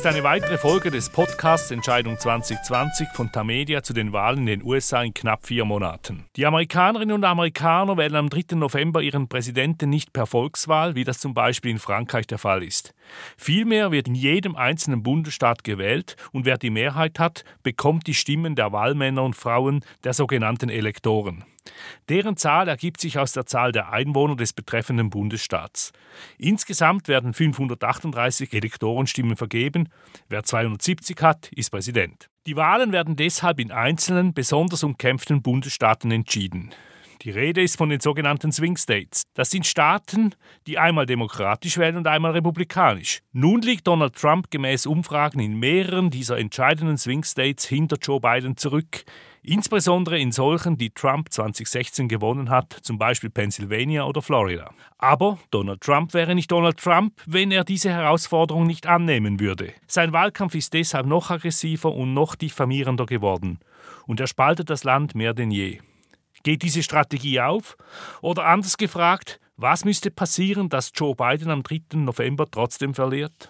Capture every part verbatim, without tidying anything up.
ist eine weitere Folge des Podcasts Entscheidung zwanzig zwanzig von Tamedia zu den Wahlen in den U S A in knapp vier Monaten. Die Amerikanerinnen und Amerikaner wählen am dritten November ihren Präsidenten nicht per Volkswahl, wie das zum Beispiel in Frankreich der Fall ist. Vielmehr wird in jedem einzelnen Bundesstaat gewählt und wer die Mehrheit hat, bekommt die Stimmen der Wahlmänner und Frauen, der sogenannten Elektoren. Deren Zahl ergibt sich aus der Zahl der Einwohner des betreffenden Bundesstaats. Insgesamt werden fünfhundertachtunddreißig Elektorenstimmen vergeben. Wer zweihundertsiebzig hat, ist Präsident. Die Wahlen werden deshalb in einzelnen, besonders umkämpften Bundesstaaten entschieden. Die Rede ist von den sogenannten Swing States. Das sind Staaten, die einmal demokratisch wählen und einmal republikanisch. Nun liegt Donald Trump gemäß Umfragen in mehreren dieser entscheidenden Swing States hinter Joe Biden zurück. Insbesondere in solchen, die Trump zwanzig sechzehn gewonnen hat, zum Beispiel Pennsylvania oder Florida. Aber Donald Trump wäre nicht Donald Trump, wenn er diese Herausforderung nicht annehmen würde. Sein Wahlkampf ist deshalb noch aggressiver und noch diffamierender geworden. Und er spaltet das Land mehr denn je. Geht diese Strategie auf? Oder anders gefragt, was müsste passieren, dass Joe Biden am dritten November trotzdem verliert?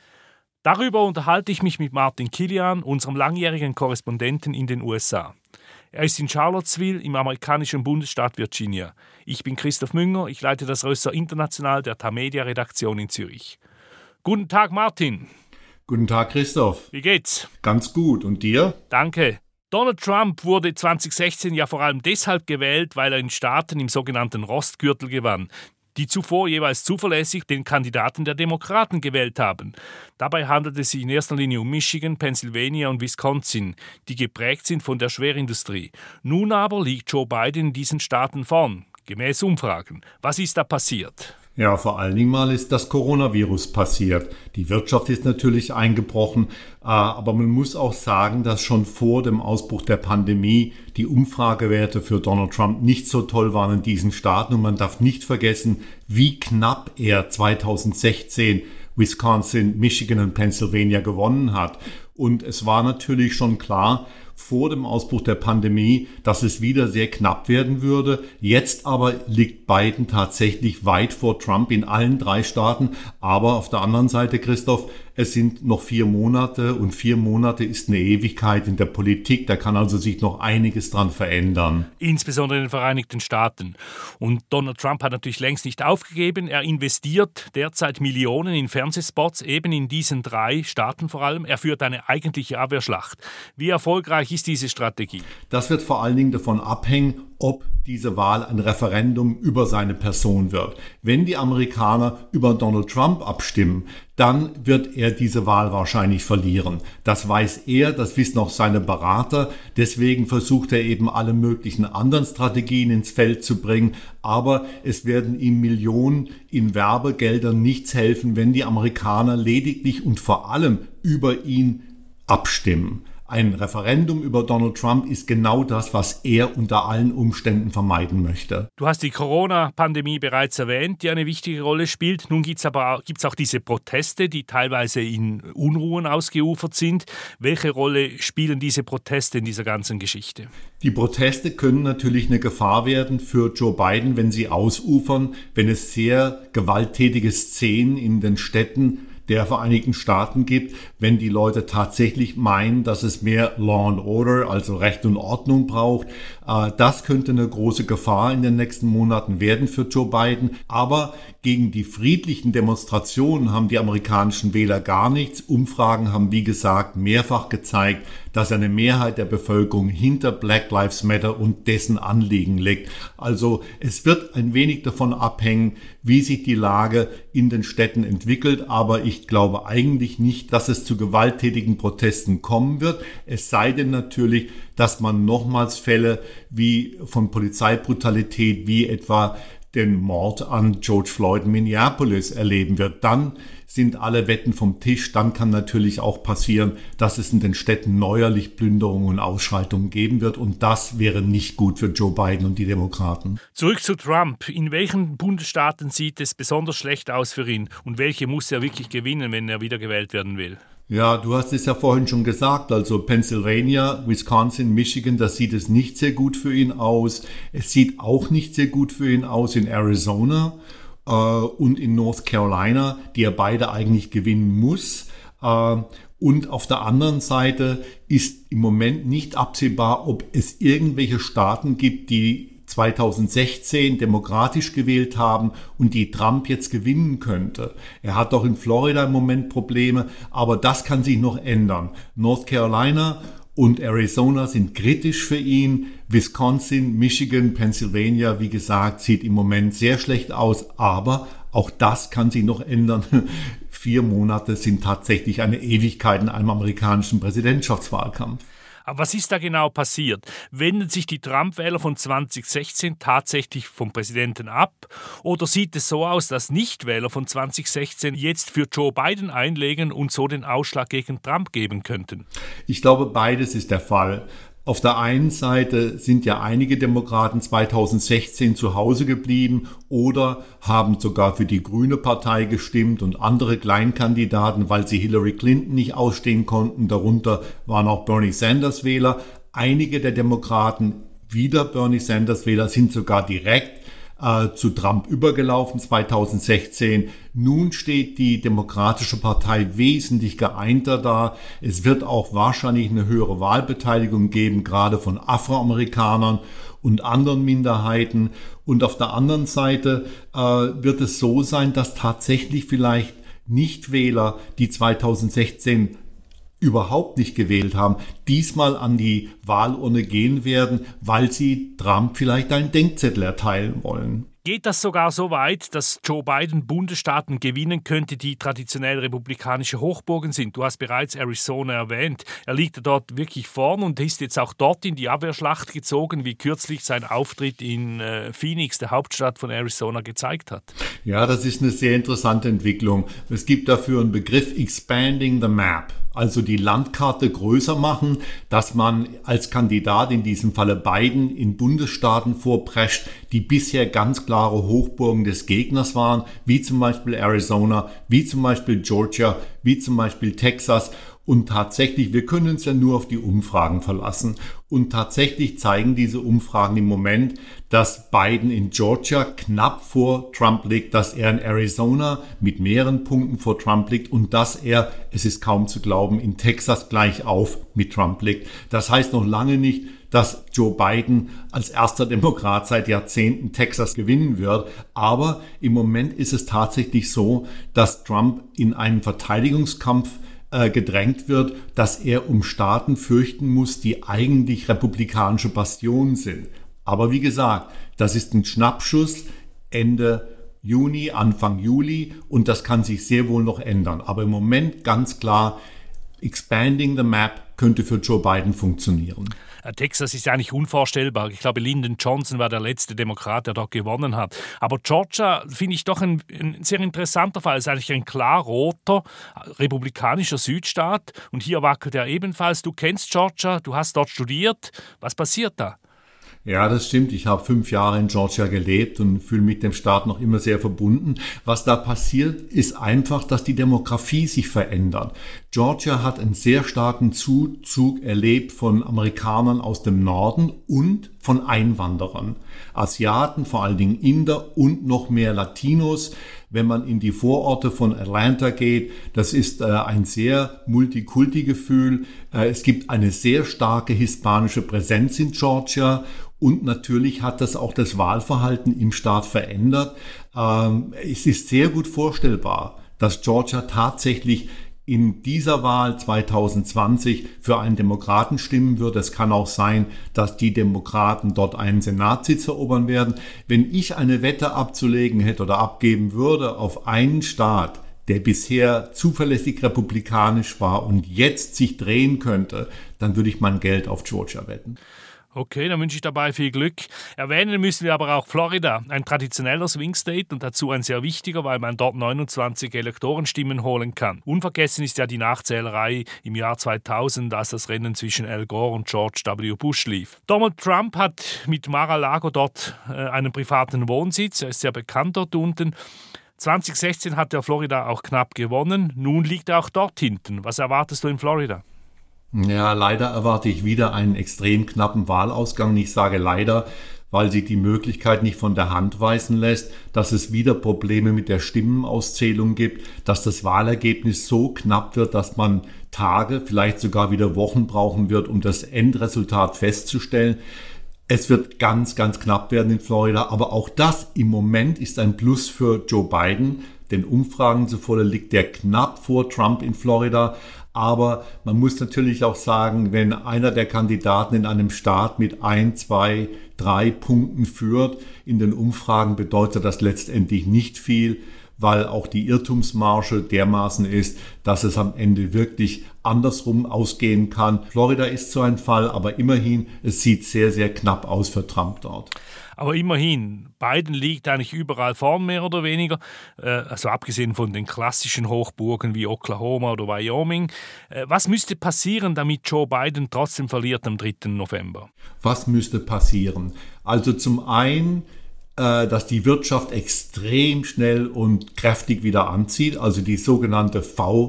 Darüber unterhalte ich mich mit Martin Kilian, unserem langjährigen Korrespondenten in den U S A. Er ist in Charlottesville im amerikanischen Bundesstaat Virginia. Ich bin Christoph Münger, ich leite das Ressort International der Tamedia-Redaktion in Zürich. Guten Tag, Martin. Guten Tag, Christoph. Wie geht's? Ganz gut. Und dir? Danke. Donald Trump wurde zwanzig sechzehn ja vor allem deshalb gewählt, weil er in Staaten im sogenannten Rostgürtel gewann, die zuvor jeweils zuverlässig den Kandidaten der Demokraten gewählt haben. Dabei handelt es sich in erster Linie um Michigan, Pennsylvania und Wisconsin, die geprägt sind von der Schwerindustrie. Nun aber liegt Joe Biden in diesen Staaten vorn, gemäß Umfragen. Was ist da passiert? Ja, vor allen Dingen mal ist das Coronavirus passiert. Die Wirtschaft ist natürlich eingebrochen, aber man muss auch sagen, dass schon vor dem Ausbruch der Pandemie die Umfragewerte für Donald Trump nicht so toll waren in diesen Staaten. Und man darf nicht vergessen, wie knapp er zweitausendsechzehn Wisconsin, Michigan und Pennsylvania gewonnen hat. Und es war natürlich schon klar, vor dem Ausbruch der Pandemie, dass es wieder sehr knapp werden würde. Jetzt aber liegt Biden tatsächlich weit vor Trump in allen drei Staaten. Aber auf der anderen Seite, Christoph, es sind noch vier Monate und vier Monate ist eine Ewigkeit in der Politik. Da kann also sich noch einiges dran verändern. Insbesondere in den Vereinigten Staaten. Und Donald Trump hat natürlich längst nicht aufgegeben. Er investiert derzeit Millionen in Fernsehspots, eben in diesen drei Staaten vor allem. Er führt eine eigentliche Abwehrschlacht. Wie erfolgreich ist diese Strategie? Das wird vor allen Dingen davon abhängen, ob diese Wahl ein Referendum über seine Person wird. Wenn die Amerikaner über Donald Trump abstimmen, dann wird er diese Wahl wahrscheinlich verlieren. Das weiß er, das wissen auch seine Berater. Deswegen versucht er eben alle möglichen anderen Strategien ins Feld zu bringen. Aber es werden ihm Millionen in Werbegeldern nichts helfen, wenn die Amerikaner lediglich und vor allem über ihn abstimmen. Ein Referendum über Donald Trump ist genau das, was er unter allen Umständen vermeiden möchte. Du hast die Corona-Pandemie bereits erwähnt, die eine wichtige Rolle spielt. Nun gibt es aber gibt's auch diese Proteste, die teilweise in Unruhen ausgeufert sind. Welche Rolle spielen diese Proteste in dieser ganzen Geschichte? Die Proteste können natürlich eine Gefahr werden für Joe Biden, wenn sie ausufern, wenn es sehr gewalttätige Szenen in den Städten der Vereinigten Staaten gibt, wenn die Leute tatsächlich meinen, dass es mehr Law and Order, also Recht und Ordnung braucht. Das könnte eine große Gefahr in den nächsten Monaten werden für Joe Biden. Aber gegen die friedlichen Demonstrationen haben die amerikanischen Wähler gar nichts. Umfragen haben, wie gesagt, mehrfach gezeigt, dass eine Mehrheit der Bevölkerung hinter Black Lives Matter und dessen Anliegen liegt. Also es wird ein wenig davon abhängen, wie sich die Lage in den Städten entwickelt. Aber ich glaube eigentlich nicht, dass es zu gewalttätigen Protesten kommen wird. Es sei denn natürlich, dass man nochmals Fälle wie von Polizeibrutalität, wie etwa den Mord an George Floyd in Minneapolis erleben wird. Dann sind alle Wetten vom Tisch. Dann kann natürlich auch passieren, dass es in den Städten neuerlich Plünderungen und Ausschreitungen geben wird. Und das wäre nicht gut für Joe Biden und die Demokraten. Zurück zu Trump. In welchen Bundesstaaten sieht es besonders schlecht aus für ihn? Und welche muss er wirklich gewinnen, wenn er wiedergewählt werden will? Ja, du hast es ja vorhin schon gesagt, also Pennsylvania, Wisconsin, Michigan, da sieht es nicht sehr gut für ihn aus. Es sieht auch nicht sehr gut für ihn aus in Arizona äh, und in North Carolina, die er beide eigentlich gewinnen muss. Und auf der anderen Seite ist im Moment nicht absehbar, ob es irgendwelche Staaten gibt, die zweitausendsechzehn demokratisch gewählt haben und die Trump jetzt gewinnen könnte. Er hat doch in Florida im Moment Probleme, aber das kann sich noch ändern. North Carolina und Arizona sind kritisch für ihn. Wisconsin, Michigan, Pennsylvania, wie gesagt, sieht im Moment sehr schlecht aus, aber auch das kann sich noch ändern. Vier Monate sind tatsächlich eine Ewigkeit in einem amerikanischen Präsidentschaftswahlkampf. Aber was ist da genau passiert? Wenden sich die Trump-Wähler von zweitausendsechzehn tatsächlich vom Präsidenten ab? Oder sieht es so aus, dass Nichtwähler von zweitausendsechzehn jetzt für Joe Biden einlegen und so den Ausschlag gegen Trump geben könnten? Ich glaube, beides ist der Fall. Auf der einen Seite sind ja einige Demokraten zweitausendsechzehn zu Hause geblieben oder haben sogar für die Grüne Partei gestimmt und andere Kleinkandidaten, weil sie Hillary Clinton nicht ausstehen konnten. Darunter waren auch Bernie Sanders Wähler. Einige der Demokraten, wieder Bernie Sanders Wähler, sind sogar direkt äh, zu Trump übergelaufen zweitausendsechzehn. Nun steht die Demokratische Partei wesentlich geeinter da. Es wird auch wahrscheinlich eine höhere Wahlbeteiligung geben, gerade von Afroamerikanern und anderen Minderheiten. Und auf der anderen Seite äh, wird es so sein, dass tatsächlich vielleicht Nichtwähler, die zweitausendsechzehn überhaupt nicht gewählt haben, diesmal an die Wahlurne gehen werden, weil sie Trump vielleicht einen Denkzettel erteilen wollen. Geht das sogar so weit, dass Joe Biden Bundesstaaten gewinnen könnte, die traditionell republikanische Hochburgen sind? Du hast bereits Arizona erwähnt. Er liegt dort wirklich vorn und ist jetzt auch dort in die Abwehrschlacht gezogen, wie kürzlich sein Auftritt in äh, Phoenix, der Hauptstadt von Arizona, gezeigt hat. Ja, das ist eine sehr interessante Entwicklung. Es gibt dafür einen Begriff Expanding the Map. Also die Landkarte größer machen, dass man als Kandidat, in diesem Falle Biden, in Bundesstaaten vorprescht, die bisher ganz klare Hochburgen des Gegners waren, wie zum Beispiel Arizona, wie zum Beispiel Georgia, wie zum Beispiel Texas. Und tatsächlich, wir können uns ja nur auf die Umfragen verlassen. Und tatsächlich zeigen diese Umfragen im Moment, dass Biden in Georgia knapp vor Trump liegt, dass er in Arizona mit mehreren Punkten vor Trump liegt und dass er, es ist kaum zu glauben, in Texas gleich auf mit Trump liegt. Das heißt noch lange nicht, dass Joe Biden als erster Demokrat seit Jahrzehnten Texas gewinnen wird. Aber im Moment ist es tatsächlich so, dass Trump in einen Verteidigungskampf gedrängt wird, dass er um Staaten fürchten muss, die eigentlich republikanische Bastionen sind. Aber wie gesagt, das ist ein Schnappschuss Ende Juni, Anfang Juli und das kann sich sehr wohl noch ändern. Aber im Moment ganz klar, expanding the map könnte für Joe Biden funktionieren. Texas ist ja eigentlich unvorstellbar. Ich glaube, Lyndon Johnson war der letzte Demokrat, der dort gewonnen hat. Aber Georgia finde ich doch ein, ein sehr interessanter Fall. Es ist eigentlich ein klar roter, republikanischer Südstaat. Und hier wackelt er ebenfalls. Du kennst Georgia, du hast dort studiert. Was passiert da? Ja, das stimmt. Ich habe fünf Jahre in Georgia gelebt und fühle mich dem Staat noch immer sehr verbunden. Was da passiert, ist einfach, dass die Demografie sich verändert. Georgia hat einen sehr starken Zuzug erlebt von Amerikanern aus dem Norden und von Einwanderern. Asiaten, vor allen Dingen Inder und noch mehr Latinos. Wenn man in die Vororte von Atlanta geht, das ist äh, ein sehr Multikulti-Gefühl. Äh, es gibt eine sehr starke hispanische Präsenz in Georgia. Und natürlich hat das auch das Wahlverhalten im Staat verändert. Ähm, es ist sehr gut vorstellbar, dass Georgia tatsächlich in dieser Wahl zweitausendzwanzig für einen Demokraten stimmen wird. Es kann auch sein, dass die Demokraten dort einen Senatssitz erobern werden. Wenn ich eine Wette abzulegen hätte oder abgeben würde auf einen Staat, der bisher zuverlässig republikanisch war und jetzt sich drehen könnte, dann würde ich mein Geld auf Georgia wetten. Okay, dann wünsche ich dabei viel Glück. Erwähnen müssen wir aber auch Florida, ein traditioneller Swing State und dazu ein sehr wichtiger, weil man dort neunundzwanzig Elektorenstimmen holen kann. Unvergessen ist ja die Nachzählerei im Jahr zweitausend, als das Rennen zwischen Al Gore und George W. Bush lief. Donald Trump hat mit Mar-a-Lago dort äh, einen privaten Wohnsitz, er ist sehr bekannt dort unten. zweitausendsechzehn hat er Florida auch knapp gewonnen, nun liegt er auch dort hinten. Was erwartest du in Florida? Ja, leider erwarte ich wieder einen extrem knappen Wahlausgang. Ich sage leider, weil sie die Möglichkeit nicht von der Hand weisen lässt, dass es wieder Probleme mit der Stimmenauszählung gibt, dass das Wahlergebnis so knapp wird, dass man Tage, vielleicht sogar wieder Wochen brauchen wird, um das Endresultat festzustellen. Es wird ganz, ganz knapp werden in Florida, aber auch das im Moment ist ein Plus für Joe Biden. Den Umfragen zufolge liegt der knapp vor Trump in Florida. Aber man muss natürlich auch sagen, wenn einer der Kandidaten in einem Staat mit ein, zwei, drei Punkten führt, in den Umfragen bedeutet das letztendlich nicht viel, weil auch die Irrtumsmarge dermaßen ist, dass es am Ende wirklich andersrum ausgehen kann. Florida ist so ein Fall, aber immerhin, es sieht sehr, sehr knapp aus für Trump dort. Aber immerhin, Biden liegt eigentlich überall vorn, mehr oder weniger. Äh, also abgesehen von den klassischen Hochburgen wie Oklahoma oder Wyoming. Äh, was müsste passieren, damit Joe Biden trotzdem verliert am dritten November? Was müsste passieren? Also zum einen, äh, dass die Wirtschaft extrem schnell und kräftig wieder anzieht, also die sogenannte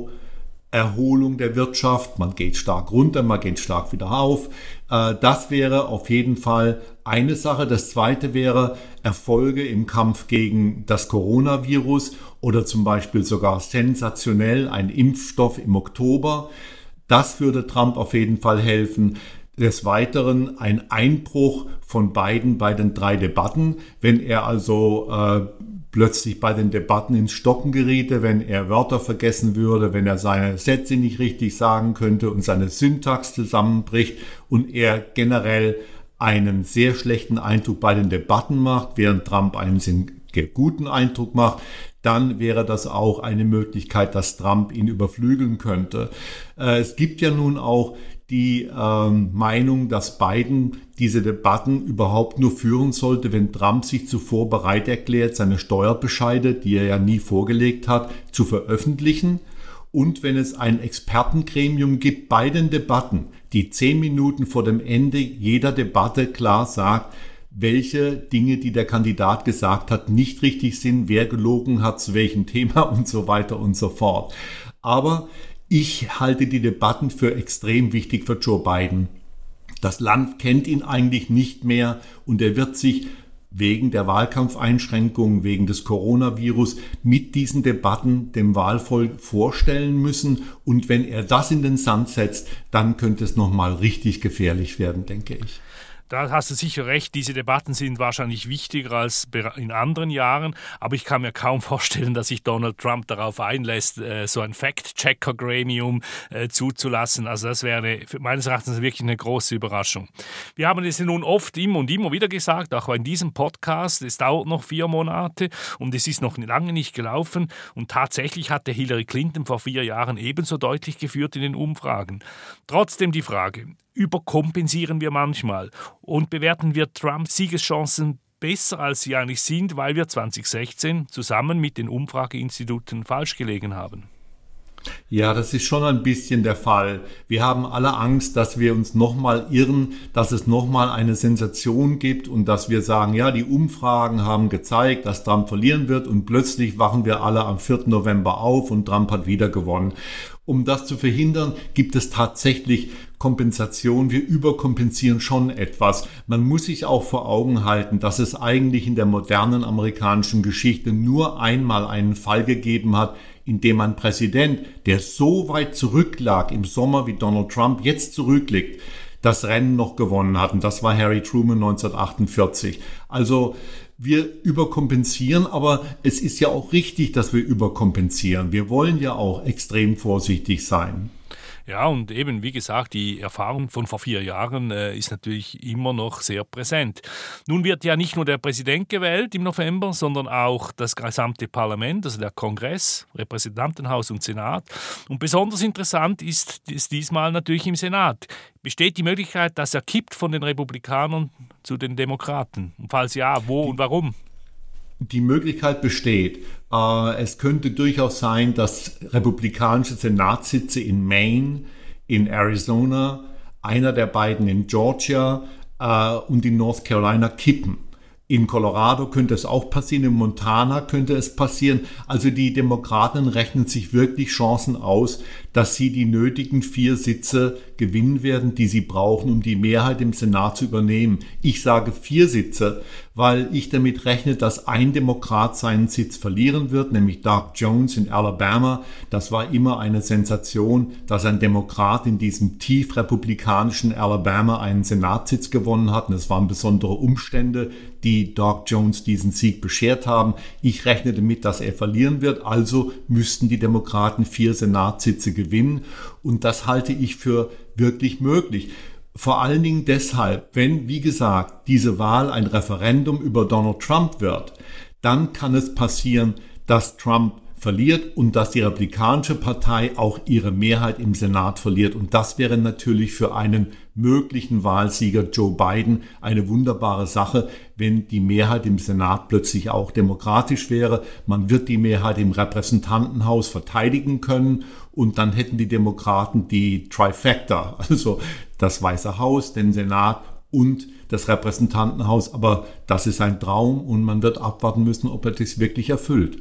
V-Erholung der Wirtschaft. Man geht stark runter, man geht stark wieder auf. Äh, das wäre auf jeden Fall eine Sache. Das zweite wäre Erfolge im Kampf gegen das Coronavirus oder zum Beispiel sogar sensationell ein Impfstoff im Oktober. Das würde Trump auf jeden Fall helfen. Des Weiteren ein Einbruch von Biden bei den drei Debatten, wenn er also äh, plötzlich bei den Debatten ins Stocken geriete, wenn er Wörter vergessen würde, wenn er seine Sätze nicht richtig sagen könnte und seine Syntax zusammenbricht und er generell einen sehr schlechten Eindruck bei den Debatten macht, während Trump einen sehr guten Eindruck macht, dann wäre das auch eine Möglichkeit, dass Trump ihn überflügeln könnte. Äh, es gibt ja nun auch die ähm, Meinung, dass Biden diese Debatten überhaupt nur führen sollte, wenn Trump sich zuvor bereit erklärt, seine Steuerbescheide, die er ja nie vorgelegt hat, zu veröffentlichen. Und wenn es ein Expertengremium gibt bei den Debatten, die zehn Minuten vor dem Ende jeder Debatte klar sagt, welche Dinge, die der Kandidat gesagt hat, nicht richtig sind, wer gelogen hat, zu welchem Thema und so weiter und so fort. Aber ich halte die Debatten für extrem wichtig für Joe Biden. Das Land kennt ihn eigentlich nicht mehr und er wird sich wegen der Wahlkampfeinschränkungen, wegen des Coronavirus mit diesen Debatten dem Wahlvolk vorstellen müssen. Und wenn er das in den Sand setzt, dann könnte es nochmal richtig gefährlich werden, denke ich. Da hast du sicher recht, diese Debatten sind wahrscheinlich wichtiger als in anderen Jahren, aber ich kann mir kaum vorstellen, dass sich Donald Trump darauf einlässt, so ein Fact-Checker-Gremium zuzulassen. Also das wäre meines Erachtens wirklich eine große Überraschung. Wir haben es nun oft immer und immer wieder gesagt, auch in diesem Podcast, es dauert noch vier Monate und es ist noch lange nicht gelaufen und tatsächlich hatte Hillary Clinton vor vier Jahren ebenso deutlich geführt in den Umfragen. Trotzdem die Frage: Überkompensieren wir manchmal und bewerten wir Trumps Siegeschancen besser, als sie eigentlich sind, weil wir zwanzig sechzehn zusammen mit den Umfrageinstituten falsch gelegen haben? Ja, das ist schon ein bisschen der Fall. Wir haben alle Angst, dass wir uns nochmal irren, dass es nochmal eine Sensation gibt und dass wir sagen, ja, die Umfragen haben gezeigt, dass Trump verlieren wird und plötzlich wachen wir alle am vierten November auf und Trump hat wieder gewonnen. Um das zu verhindern, gibt es tatsächlich Kompensation. Wir überkompensieren schon etwas. Man muss sich auch vor Augen halten, dass es eigentlich in der modernen amerikanischen Geschichte nur einmal einen Fall gegeben hat, in dem ein Präsident, der so weit zurücklag im Sommer, wie Donald Trump jetzt zurückliegt, das Rennen noch gewonnen hat. Und das war Harry Truman neunzehnhundertachtundvierzig. Also wir überkompensieren, aber es ist ja auch richtig, dass wir überkompensieren. Wir wollen ja auch extrem vorsichtig sein. Ja, und eben, wie gesagt, die Erfahrung von vor vier Jahren äh, ist natürlich immer noch sehr präsent. Nun wird ja nicht nur der Präsident gewählt im November, sondern auch das gesamte Parlament, also der Kongress, Repräsentantenhaus und Senat. Und besonders interessant ist es diesmal natürlich im Senat. Besteht die Möglichkeit, dass er kippt von den Republikanern zu den Demokraten? Und falls ja, wo und warum? Die Möglichkeit besteht. Es könnte durchaus sein, dass republikanische Senatssitze in Maine, in Arizona, einer der beiden in Georgia und in North Carolina kippen. In Colorado könnte es auch passieren, in Montana könnte es passieren. Also die Demokraten rechnen sich wirklich Chancen aus, dass sie die nötigen vier Sitze gewinnen werden, die sie brauchen, um die Mehrheit im Senat zu übernehmen. Ich sage vier Sitze, weil ich damit rechne, dass ein Demokrat seinen Sitz verlieren wird, nämlich Doug Jones in Alabama. Das war immer eine Sensation, dass ein Demokrat in diesem tief republikanischen Alabama einen Senatssitz gewonnen hat. Und es waren besondere Umstände, die Doug Jones diesen Sieg beschert haben. Ich rechne damit, dass er verlieren wird. Also müssten die Demokraten vier Senatssitze gewinnen. Und das halte ich für wirklich möglich. Vor allen Dingen deshalb, wenn, wie gesagt, diese Wahl ein Referendum über Donald Trump wird, dann kann es passieren, dass Trump verliert und dass die Republikanische Partei auch ihre Mehrheit im Senat verliert. Und das wäre natürlich für einen möglichen Wahlsieger Joe Biden eine wunderbare Sache, wenn die Mehrheit im Senat plötzlich auch demokratisch wäre. Man wird die Mehrheit im Repräsentantenhaus verteidigen können und dann hätten die Demokraten die Trifecta, also das Weiße Haus, den Senat und das Repräsentantenhaus. Aber das ist ein Traum und man wird abwarten müssen, ob er das wirklich erfüllt.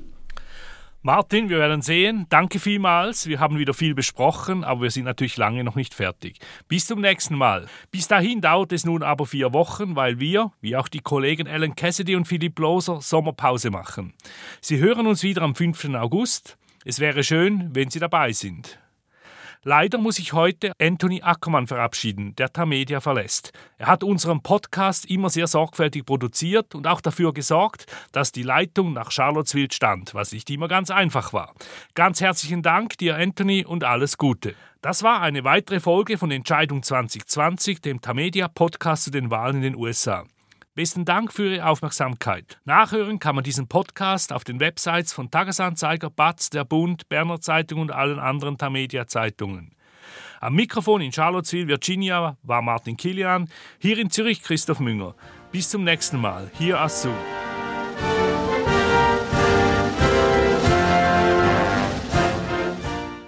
Martin, wir werden sehen. Danke vielmals. Wir haben wieder viel besprochen, aber wir sind natürlich lange noch nicht fertig. Bis zum nächsten Mal. Bis dahin dauert es nun aber vier Wochen, weil wir, wie auch die Kollegen Alan Cassidy und Philipp Loser, Sommerpause machen. Sie hören uns wieder am fünften August. Es wäre schön, wenn Sie dabei sind. Leider muss ich heute Anthony Ackermann verabschieden, der Tamedia verlässt. Er hat unseren Podcast immer sehr sorgfältig produziert und auch dafür gesorgt, dass die Leitung nach Charlottesville stand, was nicht immer ganz einfach war. Ganz herzlichen Dank dir, Anthony, und alles Gute. Das war eine weitere Folge von Entscheidung zwanzig zwanzig, dem Tamedia-Podcast zu den Wahlen in den U S A. Besten Dank für Ihre Aufmerksamkeit. Nachhören kann man diesen Podcast auf den Websites von Tagesanzeiger, B A Z, der Bund, Berner Zeitung und allen anderen Tamedia-Zeitungen. Am Mikrofon in Charlottesville, Virginia, war Martin Kilian, hier in Zürich Christoph Münger. Bis zum nächsten Mal. Hier Assou.